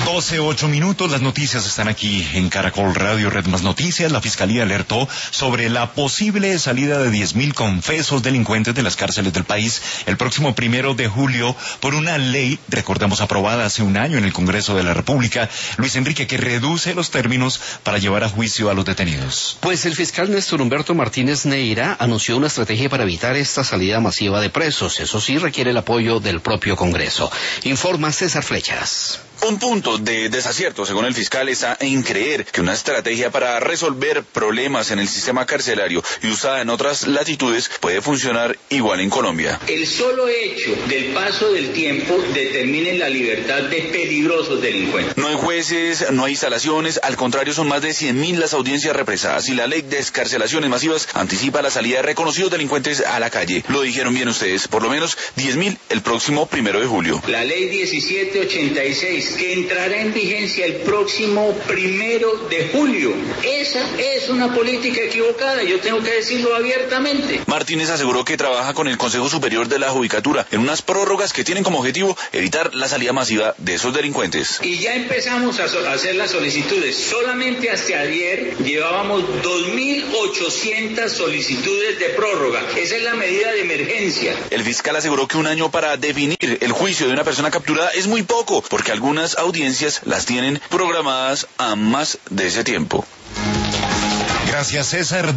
12:08, las noticias están aquí en Caracol Radio, Red Más Noticias. La Fiscalía alertó sobre la posible salida de 10.000 confesos delincuentes de las cárceles del país el próximo 1 de julio por una ley, recordamos, aprobada hace un año en el Congreso de la República, Luis Enrique, que reduce los términos para llevar a juicio a los detenidos. Pues el fiscal Néstor Humberto Martínez Neira anunció una estrategia para evitar esta salida masiva de presos. Eso sí, requiere el apoyo del propio Congreso. Informa César Flechas. Un punto de desacierto, según el fiscal, está en creer que una estrategia para resolver problemas en el sistema carcelario y usada en otras latitudes puede funcionar igual en Colombia. El solo hecho del paso del tiempo determina la libertad de peligrosos delincuentes. No hay jueces, no hay instalaciones, al contrario, son más de 100.000 las audiencias represadas y la ley de excarcelaciones masivas anticipa la salida de reconocidos delincuentes a la calle. Lo dijeron bien ustedes, por lo menos 10.000 el próximo 1 de julio. La ley 1786, que entrará en vigencia el próximo 1 de julio. Esa es una política equivocada, yo tengo que decirlo abiertamente. Martínez aseguró que trabaja con el Consejo Superior de la Judicatura en unas prórrogas que tienen como objetivo evitar la salida masiva de esos delincuentes. Y ya empezamos a hacer las solicitudes. Solamente hasta ayer llevábamos 2.800 solicitudes de prórroga. Esa es la medida de emergencia. El fiscal aseguró que un año para definir el juicio de una persona capturada es muy poco, porque algunas audiencias las tienen programadas a más de ese tiempo. Gracias, César.